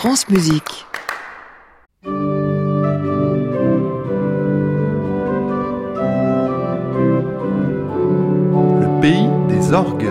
France Musique. Le pays des orgues.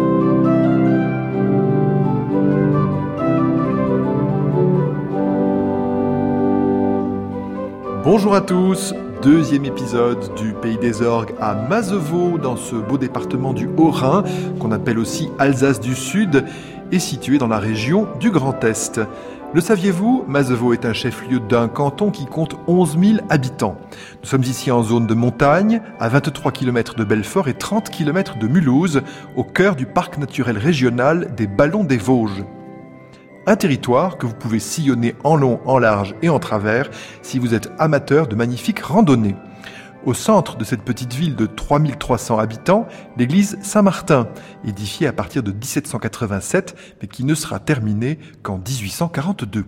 Bonjour à tous, deuxième épisode du Pays des Orgues à Mazeveau, dans ce beau département du Haut-Rhin, qu'on appelle aussi Alsace du Sud, et situé dans la région du Grand Est. Le saviez-vous, Mazeveau est un chef-lieu d'un canton qui compte 11 000 habitants. Nous sommes ici en zone de montagne, à 23 km de Belfort et 30 km de Mulhouse, au cœur du parc naturel régional des Ballons des Vosges. Un territoire que vous pouvez sillonner en long, en large et en travers si vous êtes amateur de magnifiques randonnées. Au centre de cette petite ville de 3300 habitants, l'église Saint-Martin, édifiée à partir de 1787, mais qui ne sera terminée qu'en 1842.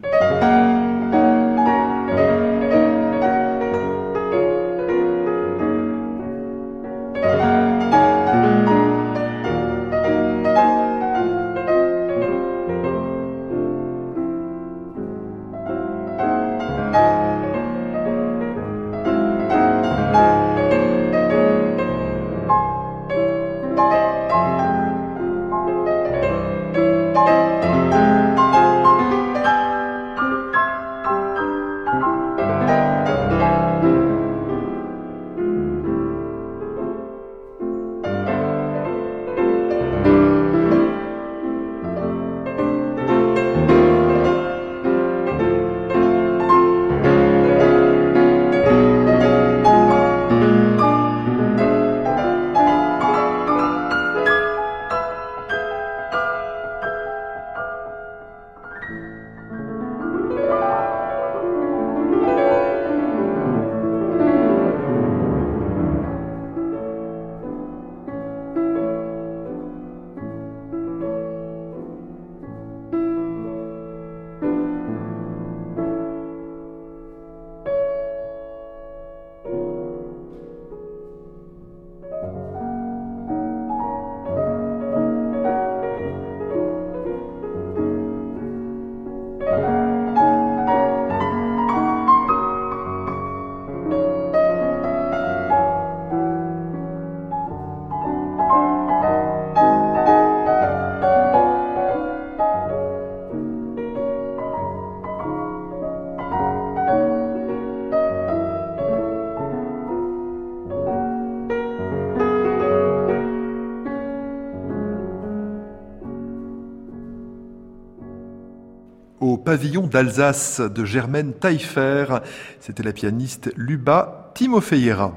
Au pavillon d'Alsace de Germaine Taillefer, c'était la pianiste Luba Timofeïera.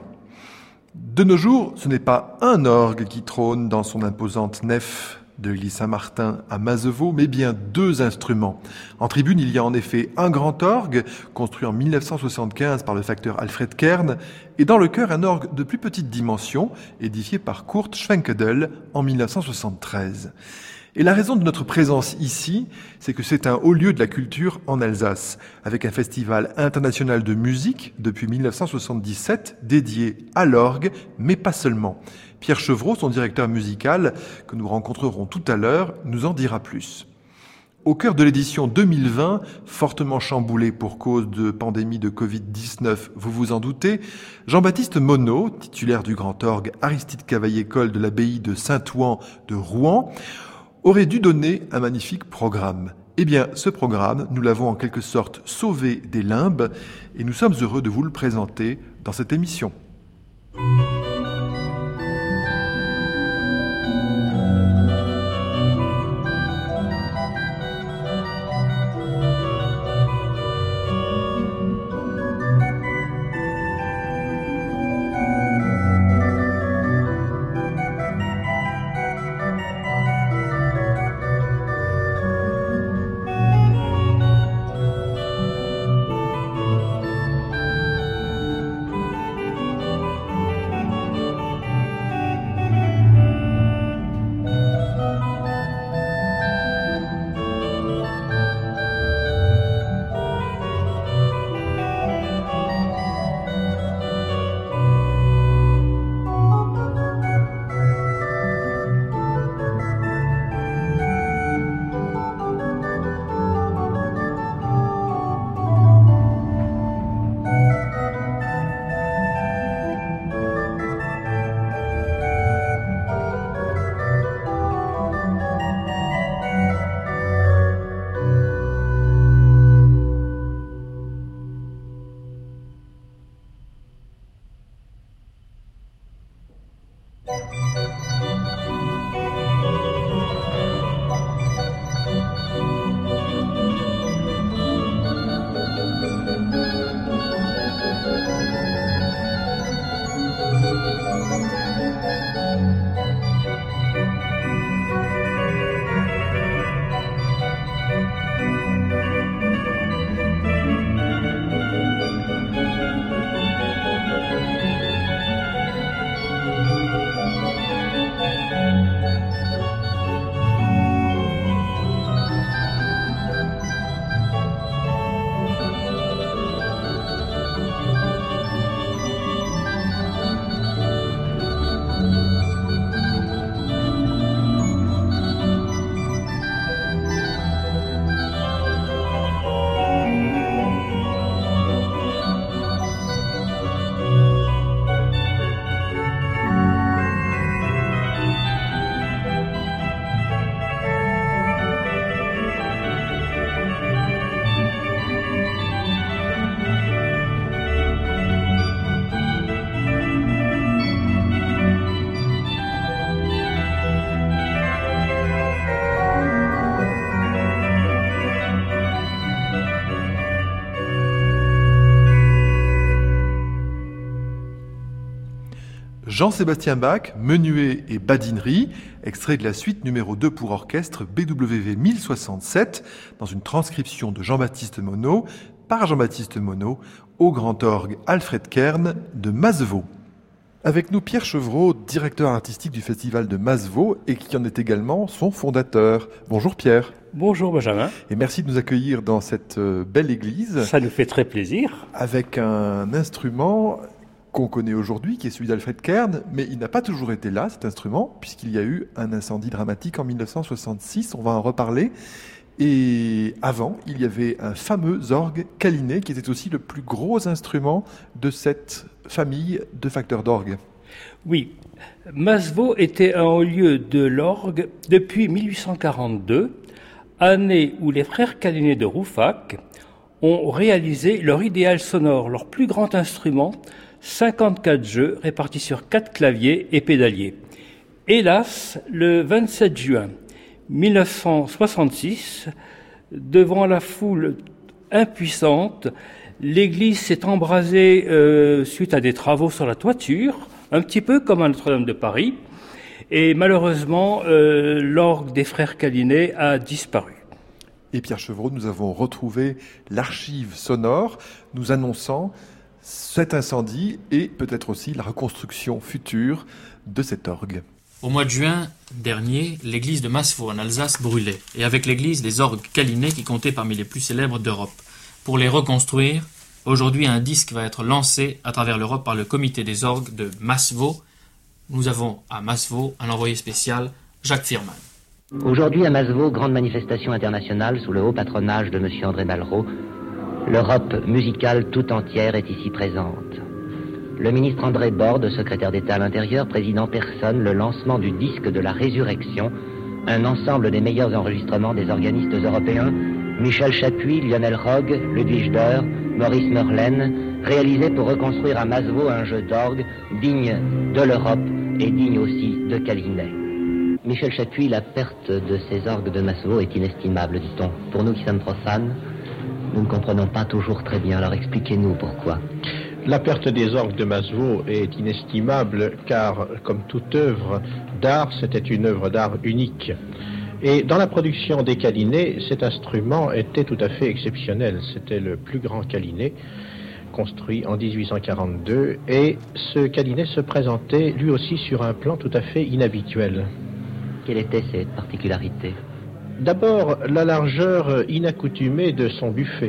De nos jours, ce n'est pas un orgue qui trône dans son imposante nef de l'église Saint-Martin à Mazeveau, mais bien deux instruments. En tribune, il y a en effet un grand orgue, construit en 1975 par le facteur Alfred Kern, et dans le chœur, un orgue de plus petite dimension, édifié par Kurt Schwenkedel en 1973. Et la raison de notre présence ici, c'est que c'est un haut lieu de la culture en Alsace, avec un festival international de musique depuis 1977 dédié à l'orgue, mais pas seulement. Pierre Chevreau, son directeur musical, que nous rencontrerons tout à l'heure, nous en dira plus. Au cœur de l'édition 2020, fortement chamboulée pour cause de pandémie de Covid-19, vous vous en doutez, Jean-Baptiste Monod, titulaire du grand orgue Aristide Cavaillé-Coll de l'abbaye de Saint-Ouen de Rouen, aurait dû donner un magnifique programme. Eh bien, ce programme, nous l'avons en quelque sorte sauvé des limbes et nous sommes heureux de vous le présenter dans cette émission. Jean-Sébastien Bach, menuet et badinerie, extrait de la suite numéro 2 pour orchestre BWV 1067, dans une transcription de Jean-Baptiste Monod, par Jean-Baptiste Monod, au grand orgue Alfred Kern de Masevaux. Avec nous Pierre Chevreau, directeur artistique du festival de Masevaux et qui en est également son fondateur. Bonjour Pierre. Bonjour Benjamin. Et merci de nous accueillir dans cette belle église. Ça nous fait très plaisir. Avec un instrument qu'on connaît aujourd'hui, qui est celui d'Alfred Kern, mais il n'a pas toujours été là, cet instrument, puisqu'il y a eu un incendie dramatique en 1966, on va en reparler. Et avant, il y avait un fameux orgue Calinet, qui était aussi le plus gros instrument de cette famille de facteurs d'orgue. Oui, Masevaux était un haut lieu de l'orgue depuis 1842, année où les frères Calinet de Rouffach ont réalisé leur idéal sonore, leur plus grand instrument, 54 jeux répartis sur 4 claviers et pédaliers. Hélas, le 27 juin 1966, devant la foule impuissante, l'église s'est embrasée suite à des travaux sur la toiture, un petit peu comme à Notre-Dame de Paris, et malheureusement, l'orgue des frères Calinet a disparu. Et Pierre Chevreau, nous avons retrouvé l'archive sonore nous annonçant cet incendie et peut-être aussi la reconstruction future de cet orgue. Au mois de juin dernier, l'église de Masevaux en Alsace brûlait, et avec l'église des orgues Calinet qui comptaient parmi les plus célèbres d'Europe. Pour les reconstruire, aujourd'hui un disque va être lancé à travers l'Europe par le comité des orgues de Masevaux. Nous avons à Masevaux un envoyé spécial, Jacques Firman. Aujourd'hui à Masevaux, grande manifestation internationale sous le haut patronage de M. André Malraux. L'Europe musicale tout entière est ici présente. Le ministre André Borde, secrétaire d'État à l'Intérieur, préside en personne le lancement du disque de la Résurrection, un ensemble des meilleurs enregistrements des organistes européens, Michel Chapuis, Lionel Rogue, Ludwig Dörr, Maurice Meurlaine, réalisés pour reconstruire à Masevaux un jeu d'orgue digne de l'Europe et digne aussi de Calinet. Michel Chapuis, la perte de ces orgues de Masevaux est inestimable, dit-on. Pour nous qui sommes profanes, nous ne comprenons pas toujours très bien, alors expliquez-nous pourquoi. La perte des orgues de Masevaux est inestimable car, comme toute œuvre d'art, c'était une œuvre d'art unique. Et dans la production des Calinet, cet instrument était tout à fait exceptionnel. C'était le plus grand Calinet, construit en 1842, et ce Calinet se présentait lui aussi sur un plan tout à fait inhabituel. Quelle était cette particularité ? D'abord, la largeur inaccoutumée de son buffet.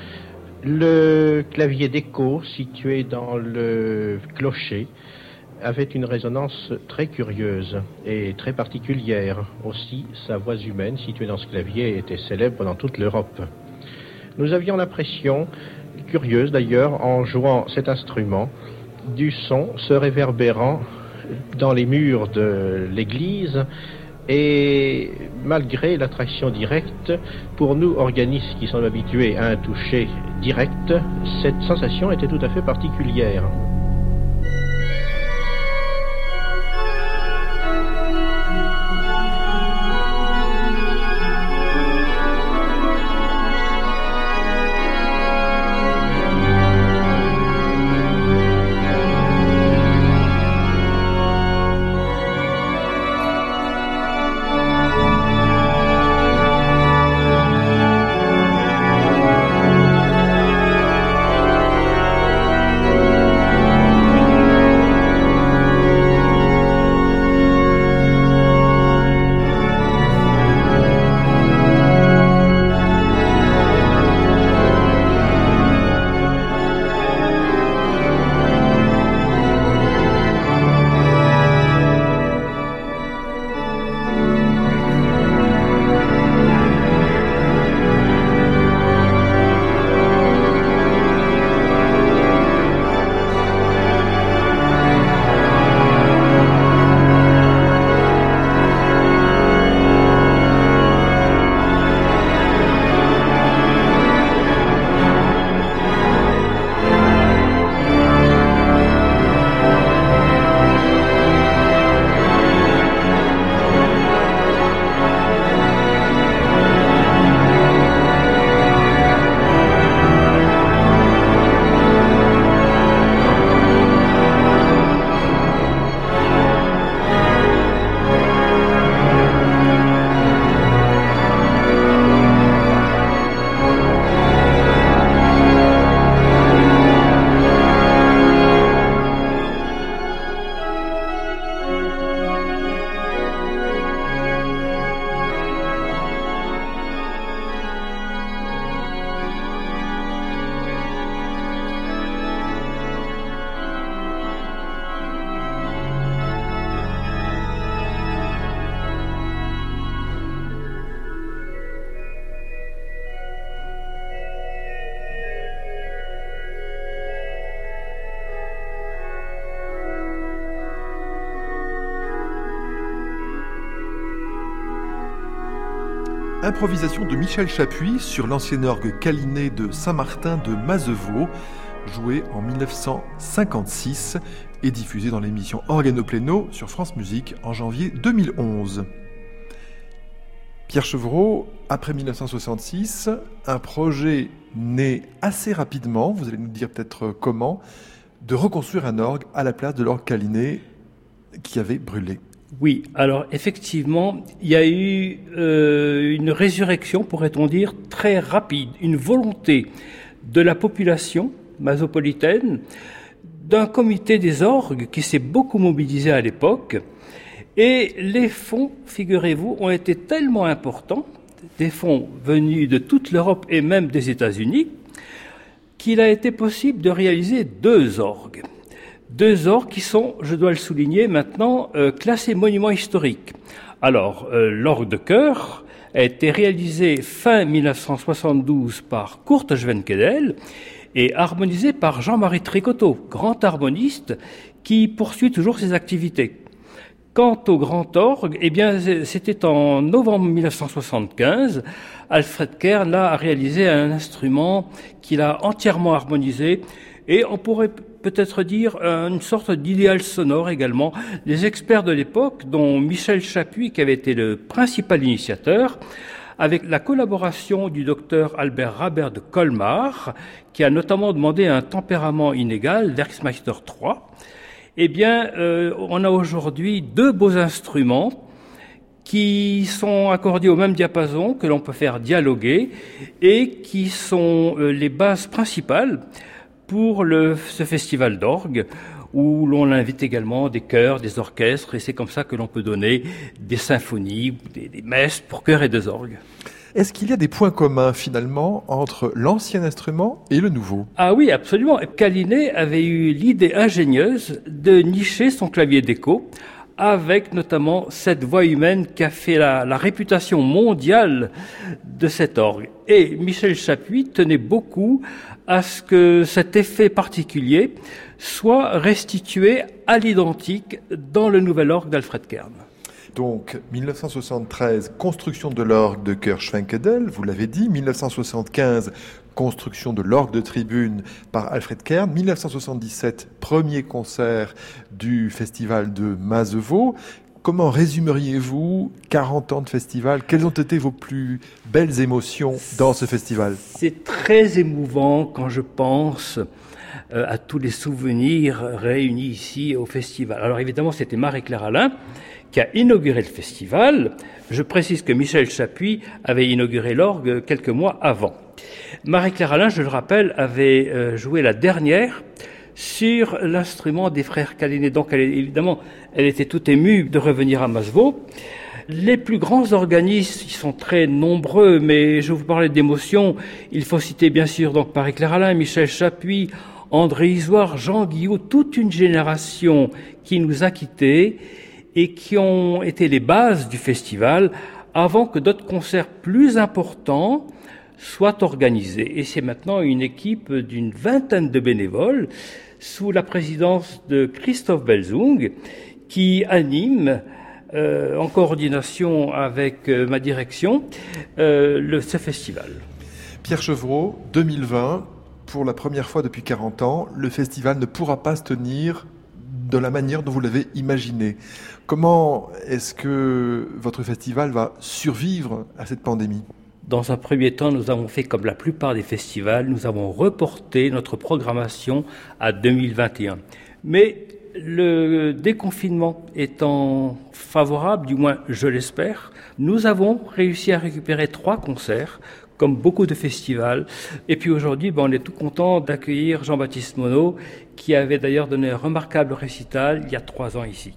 Le clavier d'écho situé dans le clocher avait une résonance très curieuse et très particulière. Aussi, sa voix humaine située dans ce clavier était célèbre dans toute l'Europe. Nous avions l'impression, curieuse d'ailleurs, en jouant cet instrument, du son se réverbérant dans les murs de l'église. Et malgré l'attraction directe, pour nous, organistes qui sommes habitués à un toucher direct, cette sensation était tout à fait particulière. Improvisation de Michel Chapuis sur l'ancien orgue câliné de Saint-Martin de Mazevaux, joué en 1956 et diffusé dans l'émission Organo Pleno sur France Musique en janvier 2011. Pierre Chevreau, après 1966, un projet né assez rapidement, vous allez nous dire peut-être comment, de reconstruire un orgue à la place de l'orgue câliné qui avait brûlé. Oui, alors effectivement, il y a eu une résurrection, pourrait-on dire, très rapide, une volonté de la population masopolitaine, d'un comité des orgues qui s'est beaucoup mobilisé à l'époque, et les fonds, figurez-vous, ont été tellement importants, des fonds venus de toute l'Europe et même des États-Unis, qu'il a été possible de réaliser 2 orgues. 2 orgues qui sont, je dois le souligner maintenant, classés monuments historiques. Alors, l'orgue de chœur a été réalisé fin 1972 par Kurt Schwenkedel et harmonisé par Jean-Marie Tricoteau, grand harmoniste qui poursuit toujours ses activités. Quant au grand orgue, eh bien, c'était en novembre 1975. Alfred Kern a réalisé un instrument qu'il a entièrement harmonisé et on pourrait peut-être dire une sorte d'idéal sonore également. Les experts de l'époque, dont Michel Chapuis, qui avait été le principal initiateur, avec la collaboration du docteur Albert Rabert de Colmar, qui a notamment demandé un tempérament inégal, Werkmeister 3, eh bien, on a aujourd'hui 2 beaux instruments qui sont accordés au même diapason, que l'on peut faire dialoguer, et qui sont les bases principales pour ce festival d'orgue, où l'on invite également des chœurs, des orchestres, et c'est comme ça que l'on peut donner des symphonies, des messes pour chœurs et 2 orgues. Est-ce qu'il y a des points communs finalement entre l'ancien instrument et le nouveau ? Ah oui, absolument. Câliné avait eu l'idée ingénieuse de nicher son clavier d'écho avec notamment cette voix humaine qui a fait la réputation mondiale de cet orgue. Et Michel Chapuis tenait beaucoup à ce que cet effet particulier soit restitué à l'identique dans le nouvel orgue d'Alfred Kern. Donc, 1973, construction de l'orgue de chœur Schwenkedel, vous l'avez dit. 1975, construction de l'orgue de tribune par Alfred Kern. 1977, premier concert du festival de Mazevaux. Comment résumeriez-vous 40 ans de festival ? Quelles ont été vos plus belles émotions dans ce festival ? C'est très émouvant quand je pense à tous les souvenirs réunis ici au festival. Alors évidemment, c'était Marie-Claire Alain qui a inauguré le festival. Je précise que Michel Chapuis avait inauguré l'orgue quelques mois avant. Marie-Claire Alain, je le rappelle, avait joué la dernière sur l'instrument des frères Câliné. Donc elle était toute émue de revenir à Mazevaux. Les plus grands organismes, ils sont très nombreux, mais je vous parlais d'émotions. Il faut citer bien sûr donc Marie-Claire Alain, Michel Chapuis, André Isoire, Jean Guillot, toute une génération qui nous a quittés et qui ont été les bases du festival avant que d'autres concerts plus importants soient organisés. Et c'est maintenant une équipe d'une 20aine de bénévoles sous la présidence de Christophe Belzung qui anime en coordination avec ma direction ce festival. Pierre Chevreau, 2020, pour la première fois depuis 40 ans, le festival ne pourra pas se tenir de la manière dont vous l'avez imaginé. Comment est-ce que votre festival va survivre à cette pandémie ? Dans un premier temps, nous avons fait comme la plupart des festivals, nous avons reporté notre programmation à 2021. Mais le déconfinement étant favorable, du moins je l'espère, nous avons réussi à récupérer 3 concerts, comme beaucoup de festivals. Et puis aujourd'hui, on est tout content d'accueillir Jean-Baptiste Monod, qui avait d'ailleurs donné un remarquable récital il y a 3 ans ici.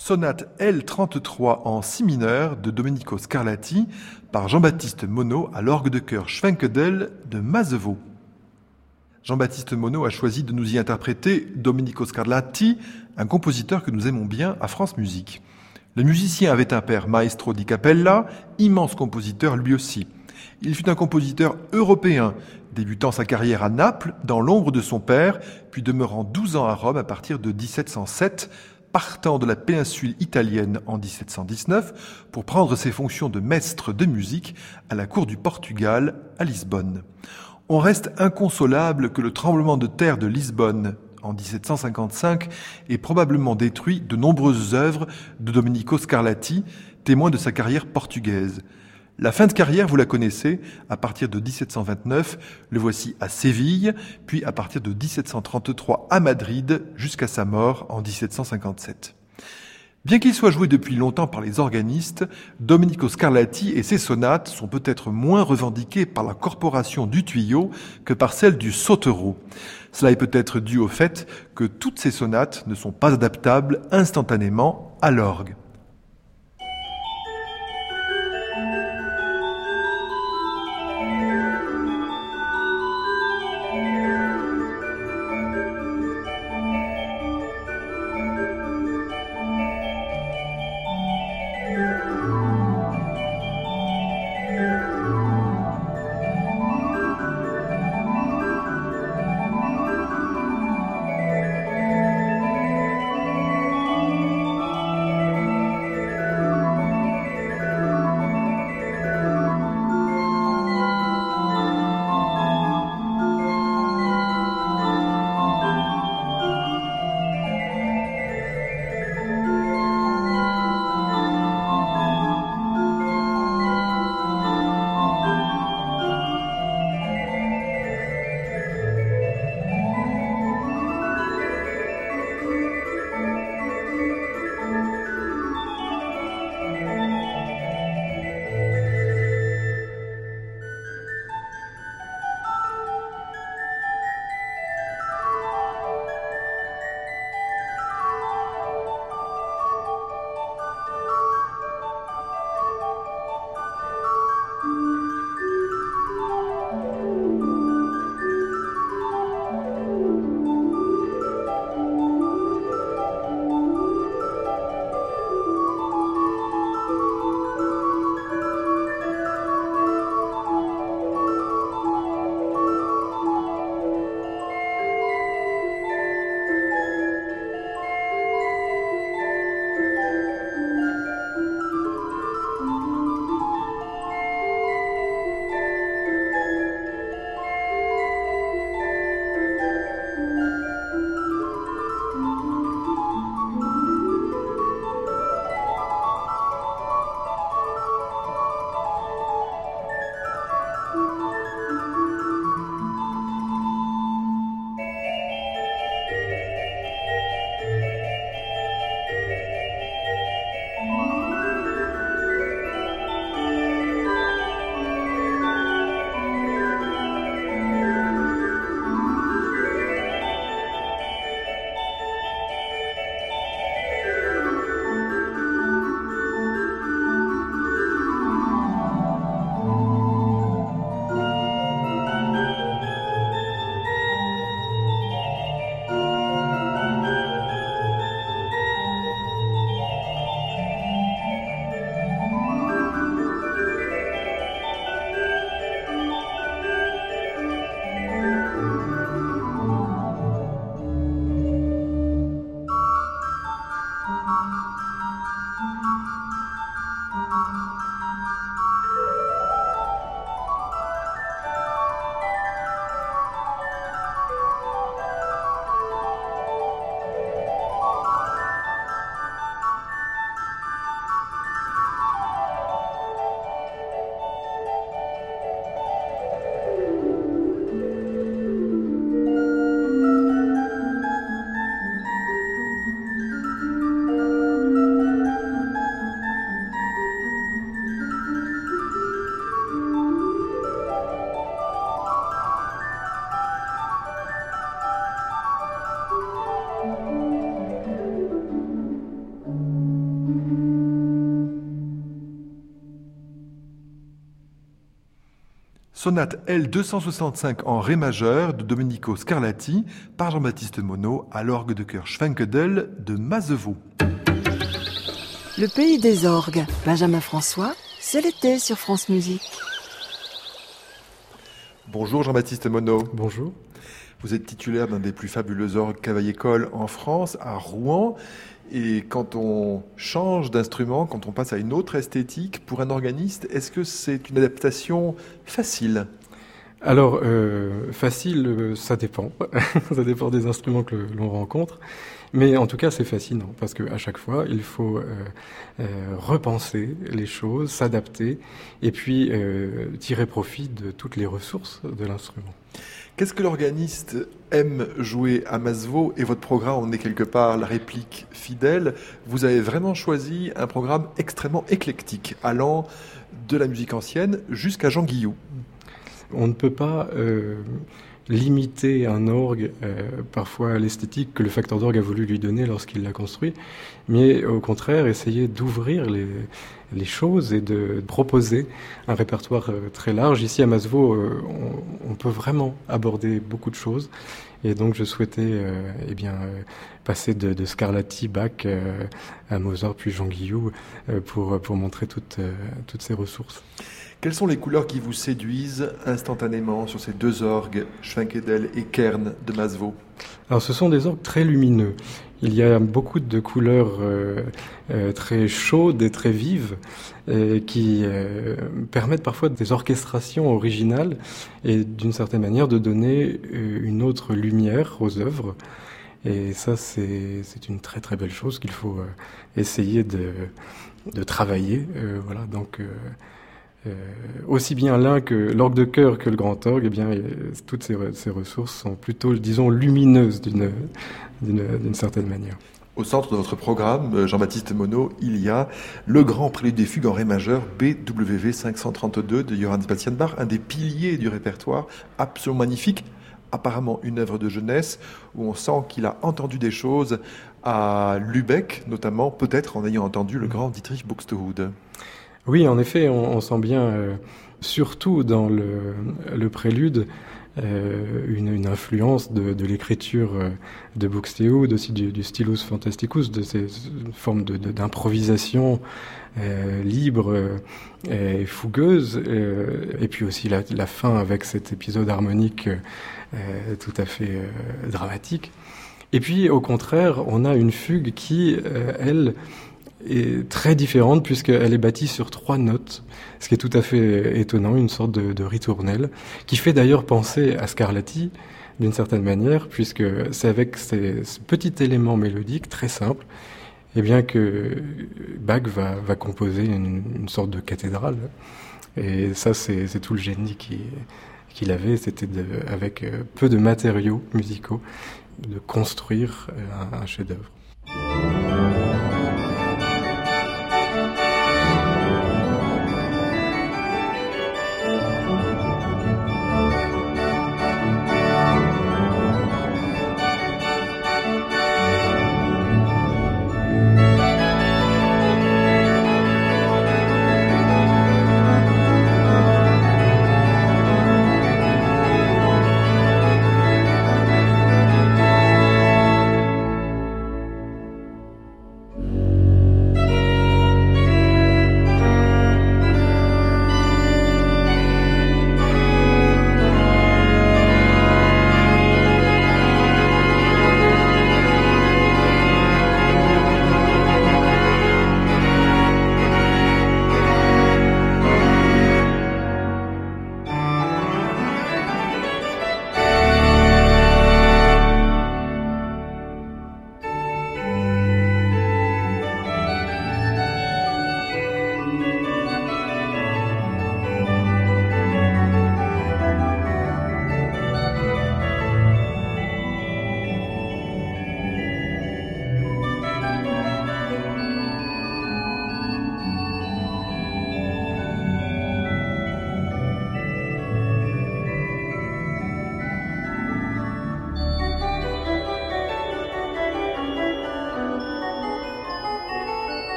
sonate L33 en si mineur de Domenico Scarlatti par Jean-Baptiste Monod à l'orgue de chœur Schwenkedel de Masevaux. Jean-Baptiste Monod a choisi de nous y interpréter Domenico Scarlatti, un compositeur que nous aimons bien à France Musique. Le musicien avait un père maestro di cappella, immense compositeur lui aussi. Il fut un compositeur européen, débutant sa carrière à Naples, dans l'ombre de son père, puis demeurant 12 ans à Rome à partir de 1707, partant de la péninsule italienne en 1719 pour prendre ses fonctions de maître de musique à la cour du Portugal à Lisbonne. On reste inconsolable que le tremblement de terre de Lisbonne en 1755 ait probablement détruit de nombreuses œuvres de Domenico Scarlatti, témoin de sa carrière portugaise. La fin de carrière, vous la connaissez, à partir de 1729, le voici à Séville, puis à partir de 1733 à Madrid, jusqu'à sa mort en 1757. Bien qu'il soit joué depuis longtemps par les organistes, Domenico Scarlatti et ses sonates sont peut-être moins revendiquées par la corporation du tuyau que par celle du sautereau. Cela est peut-être dû au fait que toutes ces sonates ne sont pas adaptables instantanément à l'orgue. sonate L265 en ré majeur de Domenico Scarlatti par Jean-Baptiste Monod à l'orgue de chœur Schwenkedel de Masevaux. Le pays des orgues, Benjamin François, c'est l'été sur France Musique. Bonjour Jean-Baptiste Monod. Bonjour. Vous êtes titulaire d'un des plus fabuleux orgues Cavaillé-Coll en France, à Rouen. Et quand on change d'instrument, quand on passe à une autre esthétique, pour un organiste, est-ce que c'est une adaptation facile ? Alors, facile, ça dépend. Ça dépend des instruments que l'on rencontre. Mais en tout cas, c'est fascinant parce qu'à chaque fois, il faut repenser les choses, s'adapter et puis tirer profit de toutes les ressources de l'instrument. Qu'est-ce que l'organiste aime jouer à Masevaux et votre programme en est quelque part la réplique fidèle. Vous avez vraiment choisi un programme extrêmement éclectique, allant de la musique ancienne jusqu'à Jean Guillou. On ne peut pas limiter un orgue parfois à l'esthétique que le facteur d'orgue a voulu lui donner lorsqu'il l'a construit, mais au contraire essayer d'ouvrir les choses et de proposer un répertoire très large. Ici à Masevaux, on peut vraiment aborder beaucoup de choses, et donc je souhaitais passer de Scarlatti, Bach à Mozart puis Jean Guillou pour montrer toutes ces ressources. Quelles sont les couleurs qui vous séduisent instantanément sur ces deux orgues, Schwenkedel et Kern de Masevaux ? Alors ce sont des orgues très lumineux. Il y a beaucoup de couleurs très chaudes et très vives qui permettent parfois des orchestrations originales et d'une certaine manière de donner une autre lumière aux œuvres. Et ça, c'est une très très belle chose qu'il faut essayer de travailler. Voilà, donc... aussi bien l'un que l'orgue de chœur que le grand orgue, eh bien, toutes ces ressources sont plutôt, disons, lumineuses d'une certaine manière. Au centre de votre programme, Jean-Baptiste Monod, il y a le grand prélude des fugues en ré majeur BWV 532 de Johann Sebastian Bach, un des piliers du répertoire, absolument magnifique, apparemment une œuvre de jeunesse où on sent qu'il a entendu des choses à Lübeck, notamment peut-être en ayant entendu le grand Dietrich Buxtehude. Oui, en effet, on sent bien, surtout dans le prélude, une influence de l'écriture de Buxtehude, aussi du Stylus Fantasticus, de ces formes d'improvisation libre et fougueuse, et puis aussi la fin avec cet épisode harmonique tout à fait dramatique. Et puis, au contraire, on a une fugue qui, elle, est très différente puisqu'elle est bâtie sur 3 notes, ce qui est tout à fait étonnant, une sorte de ritournelle, qui fait d'ailleurs penser à Scarlatti d'une certaine manière, puisque c'est avec ce petit élément mélodique très simple, eh bien que Bach va composer une sorte de cathédrale. Et ça, c'est tout le génie qu'il avait, c'était avec peu de matériaux musicaux, de construire un chef-d'œuvre.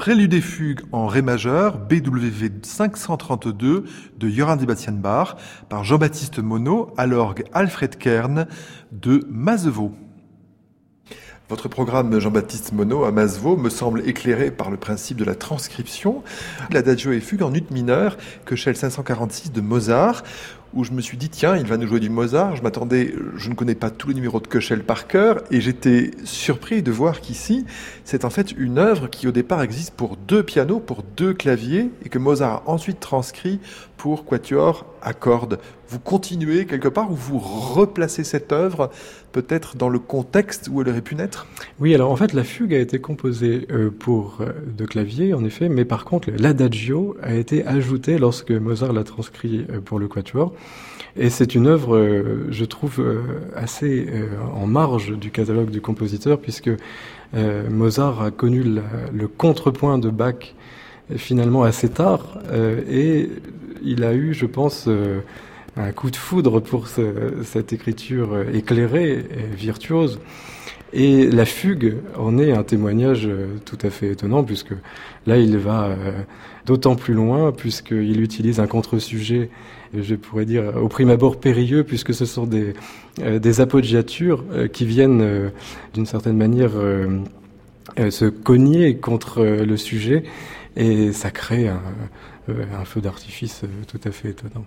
Prélude et fugue en ré majeur, BWV 532 de Johann Sebastian Bach, par Jean-Baptiste Monod, à l'orgue Alfred Kern de Masevaux. Votre programme, Jean-Baptiste Monod, à Masevaux, me semble éclairé par le principe de la transcription. L'adagio et fugue en ut mineur, Köchel 546 de Mozart, où je me suis dit, tiens, il va nous jouer du Mozart. Je ne connais pas tous les numéros de Köchel par cœur, et j'étais surpris de voir qu'ici, c'est en fait une œuvre qui au départ existe pour 2 pianos, pour 2 claviers, et que Mozart a ensuite transcrit pour quatuor à cordes. Vous continuez quelque part, ou vous replacez cette œuvre peut-être dans le contexte où elle aurait pu naître ? Oui, alors en fait, la fugue a été composée pour 2 claviers, en effet, mais par contre, l'adagio a été ajouté lorsque Mozart l'a transcrit pour le quatuor. Et c'est une œuvre, je trouve, assez en marge du catalogue du compositeur, puisque Mozart a connu le contrepoint de Bach finalement assez tard, et il a eu, je pense, un coup de foudre pour cette écriture éclairée et virtuose. Et la fugue en est un témoignage tout à fait étonnant, puisque là il va d'autant plus loin, puisqu'il utilise un contre-sujet, je pourrais dire au prime abord périlleux, puisque ce sont des appoggiatures qui viennent d'une certaine manière se cogner contre le sujet, et ça crée un feu d'artifice tout à fait étonnant.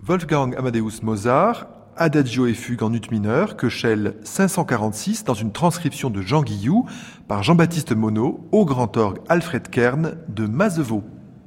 Wolfgang Amadeus Mozart, Adagio et fugue en ut mineur, Köchel 546, dans une transcription de Jean Guillou par Jean-Baptiste Monod au grand orgue Alfred Kern de Masevaux.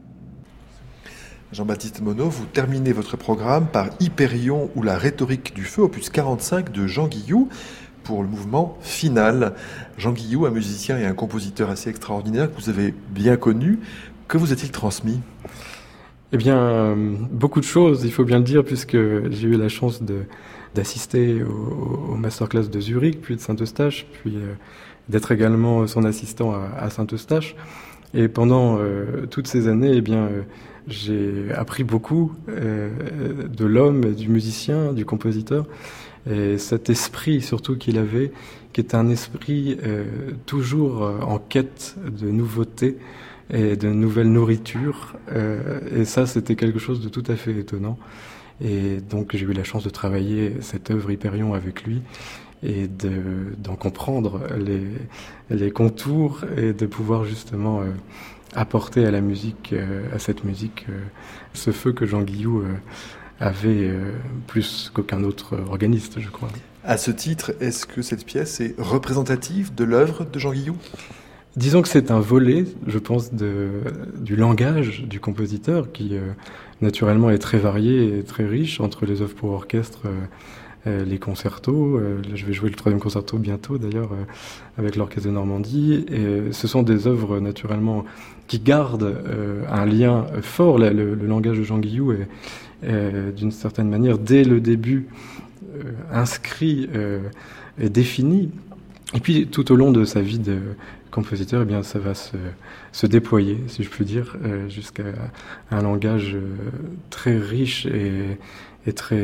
Jean-Baptiste Monod, vous terminez votre programme par Hyperion ou la rhétorique du feu, opus 45 de Jean Guillou, pour le mouvement final. Jean Guillou, un musicien et un compositeur assez extraordinaire que vous avez bien connu. Que vous a-t-il transmis ? Eh bien, beaucoup de choses, il faut bien le dire, puisque j'ai eu la chance d'assister au masterclass de Zurich, puis de Saint-Eustache, puis d'être également son assistant à Saint-Eustache. Et pendant toutes ces années, eh bien, j'ai appris beaucoup de l'homme, du musicien, du compositeur, et cet esprit surtout qu'il avait, qui est un esprit toujours en quête de nouveautés et de nouvelles nourritures. Et ça, c'était quelque chose de tout à fait étonnant. Et donc, j'ai eu la chance de travailler cette œuvre Hyperion avec lui et d'en comprendre les contours et de pouvoir justement apporter à la musique, à cette musique, ce feu que Jean Guillou avait plus qu'aucun autre organiste, je crois. À ce titre, est-ce que cette pièce est représentative de l'œuvre de Jean Guillou ? Disons que c'est un volet, je pense, du langage du compositeur qui, naturellement, est très varié et très riche entre les œuvres pour orchestre, les concertos. Je vais jouer le 3e concerto bientôt, d'ailleurs, avec l'Orchestre de Normandie. Et ce sont des œuvres, naturellement, qui gardent un lien fort. Le langage de Jean Guillou est, d'une certaine manière, dès le début, inscrit et défini. Et puis, tout au long de sa vie de compositeur, eh bien, ça va se déployer, si je puis dire, jusqu'à un langage très riche et très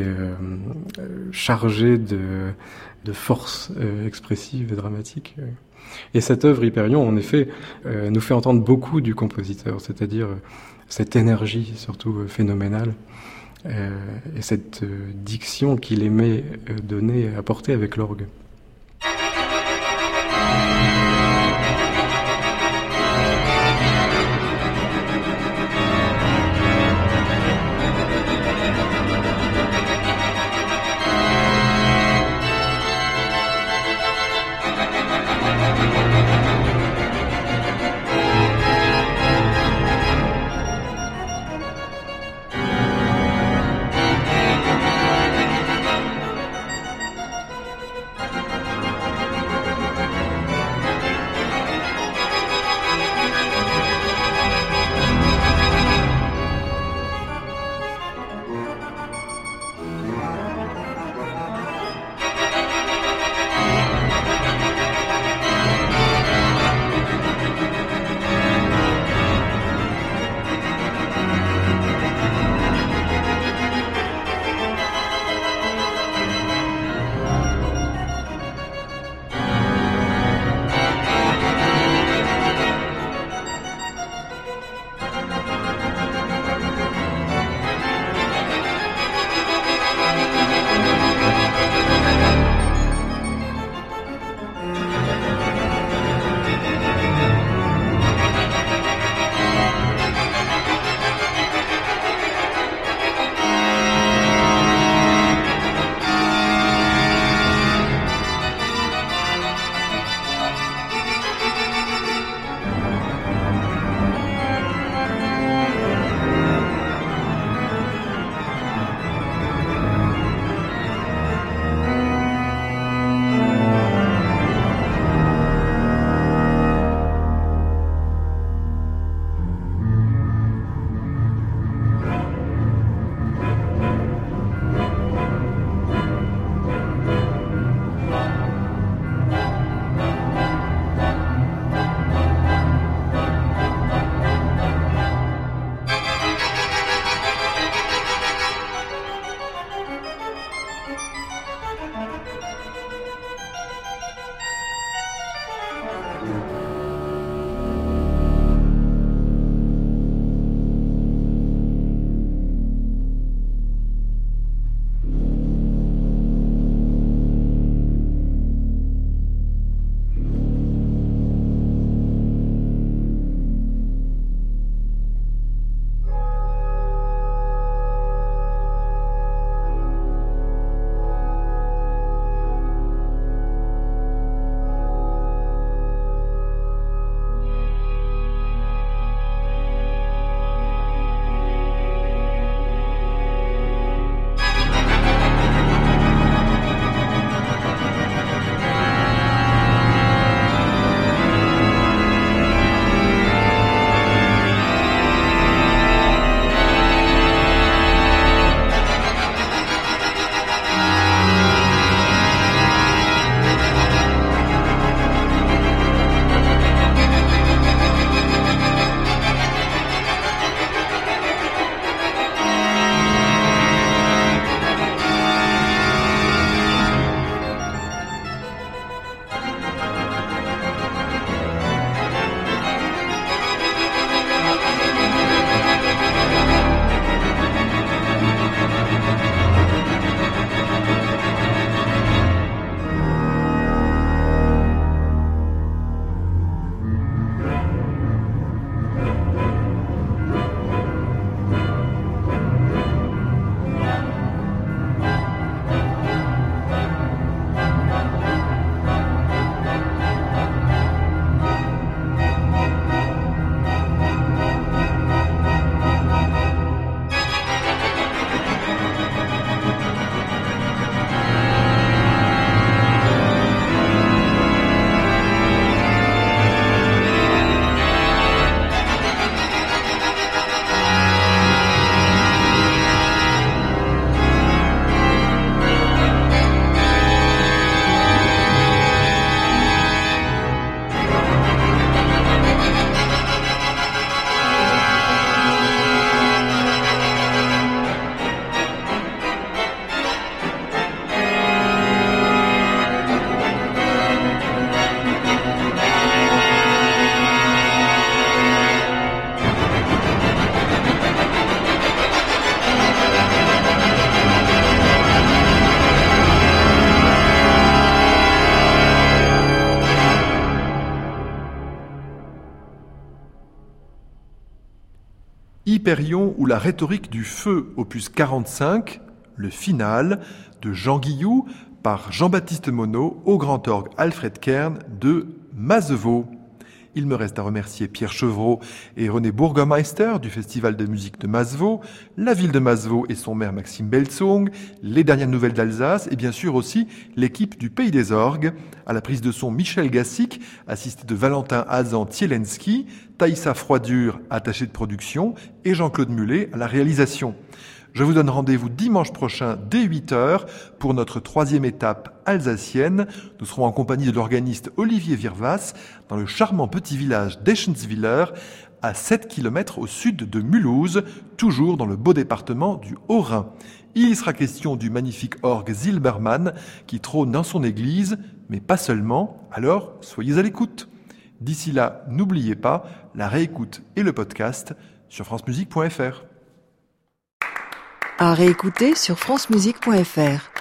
chargé de force expressive et dramatique. Et cette œuvre Hyperion, en effet, nous fait entendre beaucoup du compositeur, c'est-à-dire cette énergie surtout phénoménale et cette diction qu'il aimait donner, apporter avec l'orgue. Hyperion ou la rhétorique du feu, opus 45, le final, de Jean Guillou, par Jean-Baptiste Monod, au grand orgue Alfred Kern de Masevaux. Il me reste à remercier Pierre Chevreau et René Burgermeister du Festival de musique de Masevaux, la ville de Masevaux et son maire Maxime Belzong, les dernières nouvelles d'Alsace et bien sûr aussi l'équipe du Pays des Orgues, à la prise de son Michel Gassic, assisté de Valentin Hazan-Thielensky, Taïssa Froidure, attachée de production, et Jean-Claude Mulet à la réalisation. Je vous donne rendez-vous dimanche prochain dès 8h pour notre 3e étape alsacienne. Nous serons en compagnie de l'organiste Olivier Virvas dans le charmant petit village d'Eschentzwiller, à 7 km au sud de Mulhouse, toujours dans le beau département du Haut-Rhin. Il y sera question du magnifique orgue Zilbermann qui trône dans son église, mais pas seulement, alors soyez à l'écoute. D'ici là, n'oubliez pas la réécoute et le podcast sur francemusique.fr. À réécouter sur francemusique.fr.